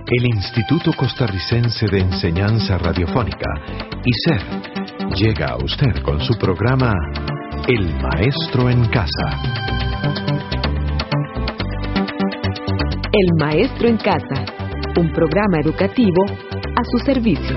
El Instituto Costarricense de Enseñanza Radiofónica, ICER, llega a usted con su programa El Maestro en Casa. El Maestro en Casa, un programa educativo a su servicio.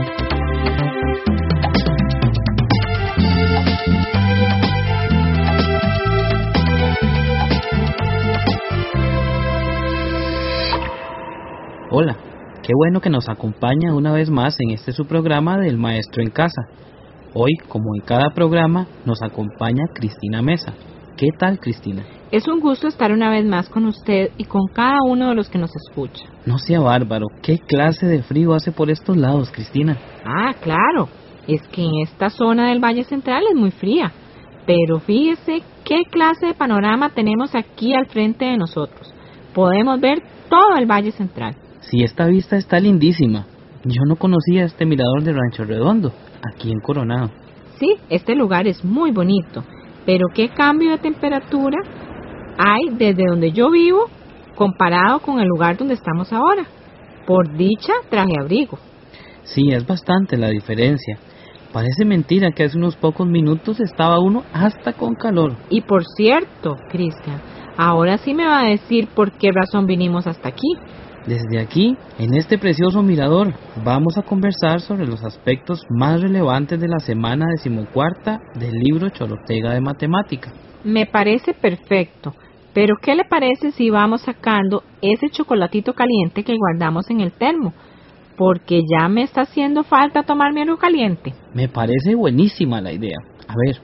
Hola, qué bueno que nos acompaña una vez más en este su programa del Maestro en Casa. Hoy, como en cada programa, nos acompaña Cristina Mesa. ¿Qué tal, Cristina? Es un gusto estar una vez más con usted y con cada uno de los que nos escucha. No sea bárbaro, ¿qué clase de frío hace por estos lados, Cristina? Ah, claro, es que en esta zona del Valle Central es muy fría, pero fíjese qué clase de panorama tenemos aquí al frente de nosotros. Podemos ver todo el Valle Central. Sí, esta vista está lindísima. Yo no conocía este mirador de Rancho Redondo, aquí en Coronado. Sí, este lugar es muy bonito, pero qué cambio de temperatura hay desde donde yo vivo comparado con el lugar donde estamos ahora. Por dicha, traje abrigo. Sí, es bastante la diferencia. Parece mentira que hace unos pocos minutos estaba uno hasta con calor. Y por cierto, Cristian, ahora sí me va a decir por qué razón vinimos hasta aquí. Desde aquí, en este precioso mirador, vamos a conversar sobre los aspectos más relevantes de la semana 14ª del libro Chorotega de Matemática. Me parece perfecto, pero ¿qué le parece si vamos sacando ese chocolatito caliente que guardamos en el termo? Porque ya me está haciendo falta tomarme algo caliente. Me parece buenísima la idea. A ver,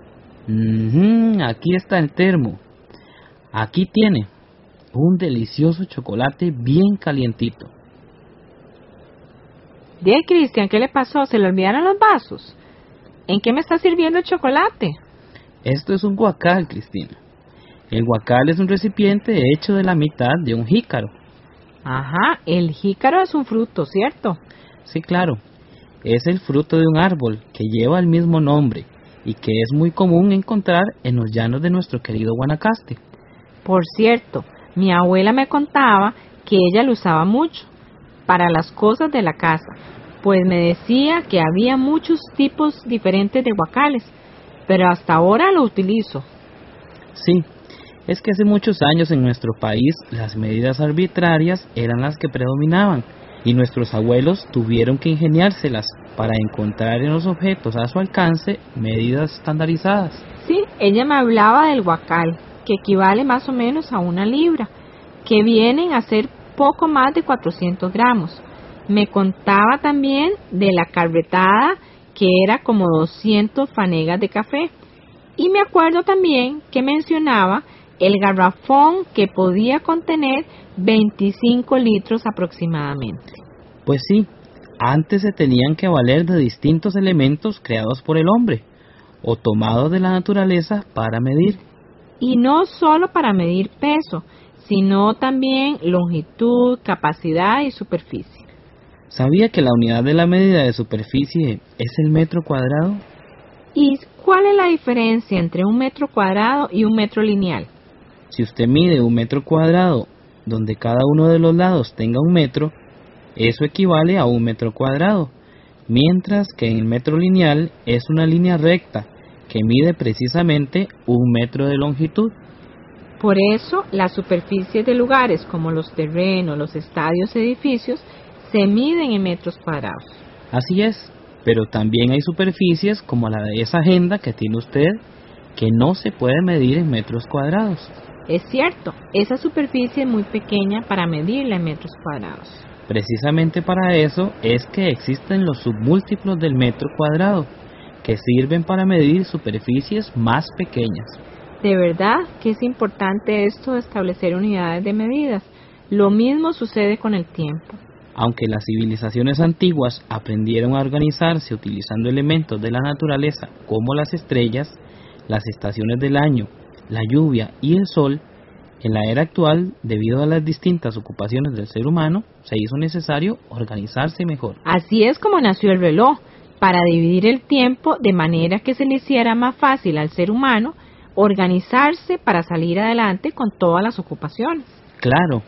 aquí está el termo. Aquí tiene un delicioso chocolate bien calientito. Cristian, ¿qué le pasó? ¿Se le olvidaron los vasos? ¿En qué me está sirviendo el chocolate? Esto es un guacal, Cristina. El guacal es un recipiente hecho de la mitad de un jícaro. Ajá, el jícaro es un fruto, ¿cierto? Sí, claro. Es el fruto de un árbol que lleva el mismo nombre y que es muy común encontrar en los llanos de nuestro querido Guanacaste. Por cierto, mi abuela me contaba que ella lo usaba mucho para las cosas de la casa, pues me decía que había muchos tipos diferentes de guacales, pero hasta ahora lo utilizo. Sí, es que hace muchos años en nuestro país las medidas arbitrarias eran las que predominaban y nuestros abuelos tuvieron que ingeniárselas para encontrar en los objetos a su alcance medidas estandarizadas. Sí, ella me hablaba del guacal, que equivale más o menos a 1 libra, que vienen a ser poco más de 400 gramos. Me contaba también de la carretada, que era como 200 fanegas de café. Y me acuerdo también que mencionaba el garrafón, que podía contener 25 litros aproximadamente. Pues sí, antes se tenían que valer de distintos elementos creados por el hombre o tomados de la naturaleza para medir. Y no solo para medir peso, sino también longitud, capacidad y superficie. ¿Sabía que la unidad de la medida de superficie es el metro cuadrado? ¿Y cuál es la diferencia entre 1 metro cuadrado y 1 metro lineal? Si usted mide 1 metro cuadrado donde cada uno de los lados tenga 1 metro, eso equivale a 1 metro cuadrado, mientras que en el metro lineal es una línea recta que mide precisamente 1 metro de longitud. Por eso, las superficies de lugares como los terrenos, los estadios, edificios, se miden en metros cuadrados. Así es, pero también hay superficies como la de esa agenda que tiene usted, que no se puede medir en metros cuadrados. Es cierto, esa superficie es muy pequeña para medirla en metros cuadrados. Precisamente para eso es que existen los submúltiplos del metro cuadrado, que sirven para medir superficies más pequeñas. De verdad que es importante esto de establecer unidades de medidas. Lo mismo sucede con el tiempo. Aunque las civilizaciones antiguas aprendieron a organizarse utilizando elementos de la naturaleza como las estrellas, las estaciones del año, la lluvia y el sol, en la era actual, debido a las distintas ocupaciones del ser humano, se hizo necesario organizarse mejor. Así es como nació el reloj, para dividir el tiempo de manera que se le hiciera más fácil al ser humano organizarse para salir adelante con todas las ocupaciones. Claro,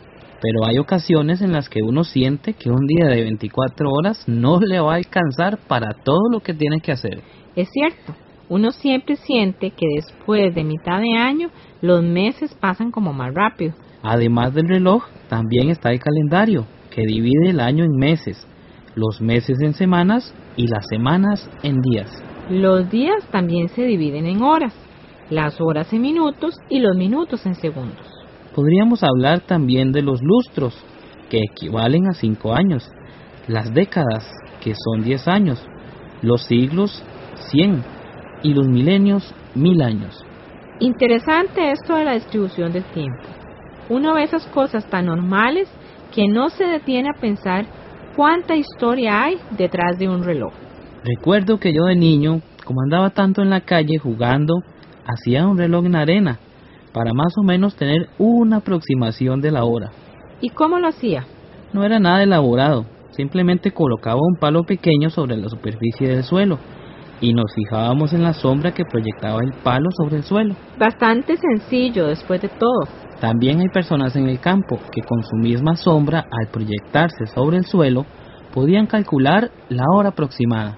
pero hay ocasiones en las que uno siente que un día de 24 horas no le va a alcanzar para todo lo que tiene que hacer. Es cierto, uno siempre siente que después de mitad de año los meses pasan como más rápido. Además del reloj, también está el calendario, que divide el año en meses, los meses en semanas y las semanas en días. Los días también se dividen en horas, las horas en minutos y los minutos en segundos. Podríamos hablar también de los lustros, que equivalen a 5 años, las décadas, que son 10 años, los siglos, 100, y los milenios, 1000 años. Interesante esto de la distribución del tiempo. Uno ve esas cosas tan normales que no se detiene a pensar cuánta historia hay detrás de un reloj. Recuerdo que yo de niño, como andaba tanto en la calle jugando, hacía un reloj en arena, para más o menos tener una aproximación de la hora. ¿Y cómo lo hacía? No era nada elaborado, simplemente colocaba un palo pequeño sobre la superficie del suelo y nos fijábamos en la sombra que proyectaba el palo sobre el suelo. Bastante sencillo después de todo. También hay personas en el campo que con su misma sombra, al proyectarse sobre el suelo, podían calcular la hora aproximada.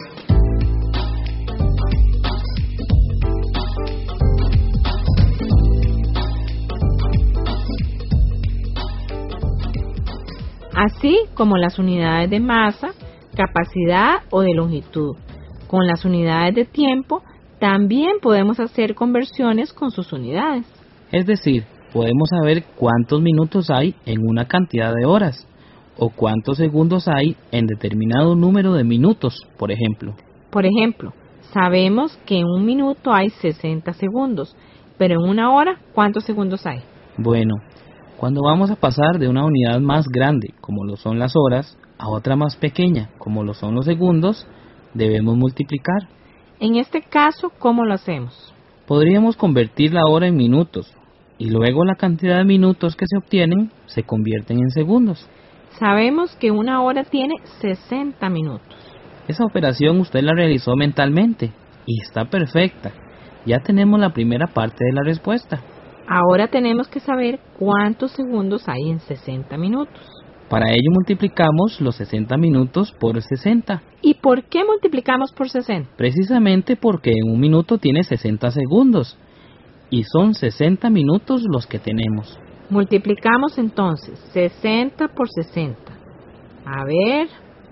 Así como las unidades de masa, capacidad o de longitud. Con las unidades de tiempo, también podemos hacer conversiones con sus unidades. Es decir, podemos saber cuántos minutos hay en una cantidad de horas, o cuántos segundos hay en determinado número de minutos, por ejemplo. Por ejemplo, sabemos que en un minuto hay 60 segundos, pero en una hora, ¿cuántos segundos hay? Bueno, cuando vamos a pasar de una unidad más grande, como lo son las horas, a otra más pequeña, como lo son los segundos, debemos multiplicar. En este caso, ¿cómo lo hacemos? Podríamos convertir la hora en minutos, y luego la cantidad de minutos que se obtienen se convierten en segundos. Sabemos que una hora tiene 60 minutos. Esa operación usted la realizó mentalmente, y está perfecta. Ya tenemos la primera parte de la respuesta. Ahora tenemos que saber cuántos segundos hay en 60 minutos. Para ello multiplicamos los 60 minutos por 60. ¿Y por qué multiplicamos por 60? Precisamente porque un minuto tiene 60 segundos, y son 60 minutos los que tenemos. Multiplicamos entonces 60 por 60. A ver...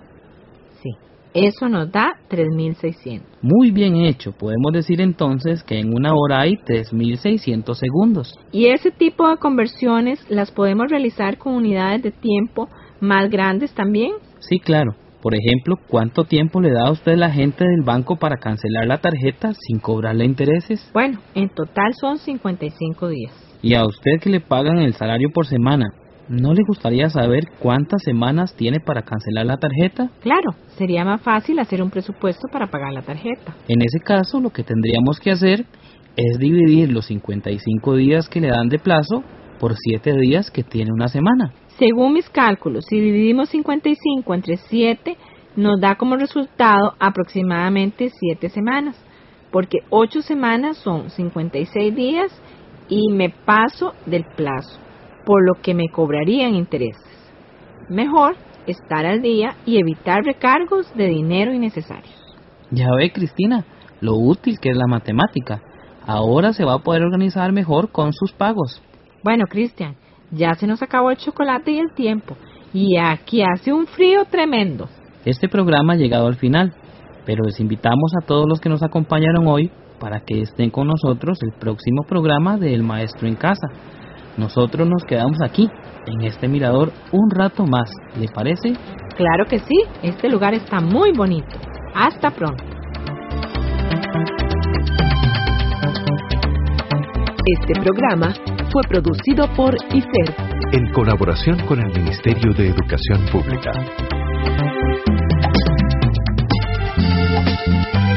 Sí, eso nos da 3600. Muy bien hecho, podemos decir entonces que en una hora hay 3600 segundos. Y ese tipo de conversiones las podemos realizar con unidades de tiempo más grandes también. Sí, claro. Por ejemplo, ¿cuánto tiempo le da a usted la gente del banco para cancelar la tarjeta sin cobrarle intereses? Bueno, en total son 55 días. Y a usted que le pagan el salario por semana, ¿no le gustaría saber cuántas semanas tiene para cancelar la tarjeta? Claro, sería más fácil hacer un presupuesto para pagar la tarjeta. En ese caso, lo que tendríamos que hacer es dividir los 55 días que le dan de plazo por 7 días que tiene una semana. Según mis cálculos, si dividimos 55 entre 7, nos da como resultado aproximadamente 7 semanas, porque 8 semanas son 56 días y me paso del plazo, por lo que me cobrarían intereses. Mejor estar al día y evitar recargos de dinero innecesarios. Ya ve, Cristina, lo útil que es la matemática. Ahora se va a poder organizar mejor con sus pagos. Bueno, Cristian, ya se nos acabó el chocolate y el tiempo, y aquí hace un frío tremendo. Este programa ha llegado al final, pero les invitamos a todos los que nos acompañaron hoy para que estén con nosotros el próximo programa de El Maestro en Casa. Nosotros nos quedamos aquí, en este mirador, un rato más, ¿le parece? Claro que sí, este lugar está muy bonito. Hasta pronto. Este programa fue producido por ICER, en colaboración con el Ministerio de Educación Pública.